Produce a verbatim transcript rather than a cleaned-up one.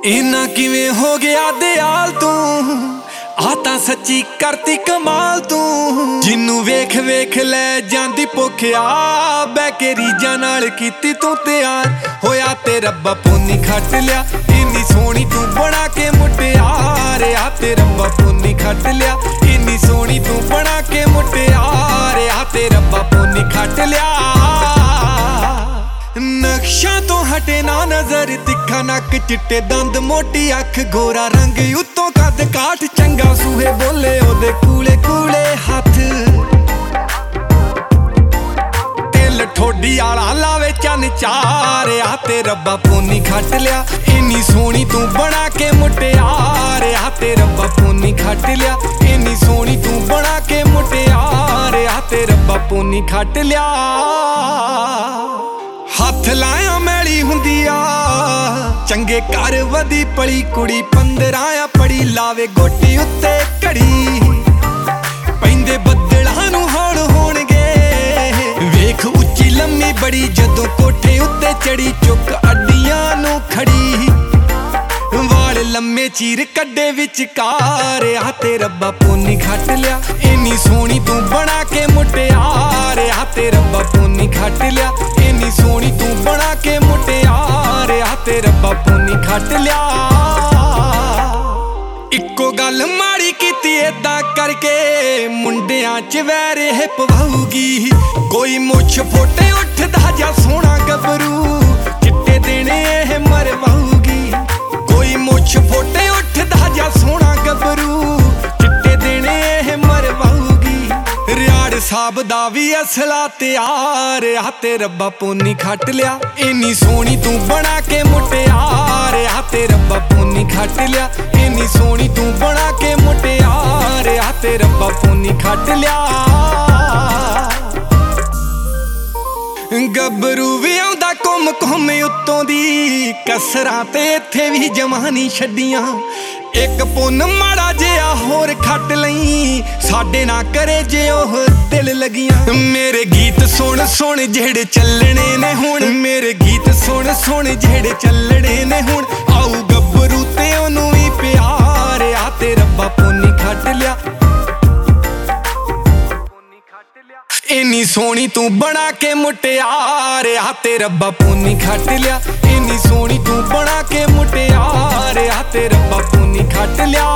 इना किवें हो गया दयाल तू, आ तां सच्ची करती कमाल तू। जिन्नू वेख वेख लै जांदी भुखिया, बह के रीझां नाल कीती तू तैयार। होया ते रब्बा पुन्नी खट लिया, इन्नी सोहनी तू बना के मुटियार। आ ते रब्बा पुन्नी खट लिया, इन्नी सोहनी तू बना के मुटियार। आ ते रब्बा पुन्नी खट लिया। नक्शा तो हटे ना नजर, तिखा नक चिट्टे दंद मोटी अख गोरा रंग उत्तों कद काठ चंगा सूहे बोले ओदे कूले कूले हथ। दिल ठोडी आला लावे चन चार। आ ते रब्बा पुन्नी खट लिया, इन्नी सोहनी तू बना के मुटियार। आ ते रब्बा पुन्नी खट लिया, इन्नी सोहनी तू बना के मुटियार। आ ते रब्बा पुन्नी खट लिया। हथ लाया मैली हुंदी आ, चंगे घर वदी पली कुड़ी पंदरां आ पड़ी लावे गोटी उत्ते घड़ी। पैंदे बदलां नूं हौल होणगे, वेख उच्ची लम्मी बड़ी जदों कोठे उत्ते चढ़ी चुक अड्डियां नूं खड़ी। वाल लम्मे चीर कड्डे विचकार। आ ते रब्बा पुन्नी खट लिया, इन्नी सोहनी तू बना के मुटियार। आ ते रब्बा पुन्नी खट लिया, इन्नी सोहनी तू बना के मुटियार। आ ते रब्बा पुन्नी खट लिया। इक्को गल माड़ी कीती ऐदां करके, मुंडियां च वैर है पवाऊगी। कोई मुछ फोटे उठदा जा सोहना गबरू, चिट्टे देने एह मरवाऊगी। कोई मुछ फोटे उठदा जा सोहना गबरू, चिट्टे देने एह मरवाऊगी। रियाड़ साहब दा भी असला तैयार। आ ते रब्बा पुन्नी खट लिया, इन्नी सोहनी तू बना के मुटियार। आ ते रब्बा पुन्नी खट लिया, इन्नी सोहनी तू बना के मुटियार। आ ते रब्बा पुन्नी खट लिया। गबरू भी आउंदा घुम घुम उत्तों दी, कसरां ते इत्थे भी जवानी छड्डियां। एक पुन्न माड़ा जिहा होर खट लई, साडे ना करे जे ओह दिल लगियां। मेरे गीत सुन सुन जेड़े चलने ने हुण, मेरे गीत सुन सुन जेड़े चलने ने हुण। आऊ गबरू ते ओनू भी प्यार। आ ते रब्बा पुन्नी खट लिया, इन्नी सोहनी तू बना के मुटियार। आ ते रब्बा पुन्नी खट लिया, इन्नी सोहनी तू बना के मुटियार। आ ते रब्बा पुन्नी खट लिया।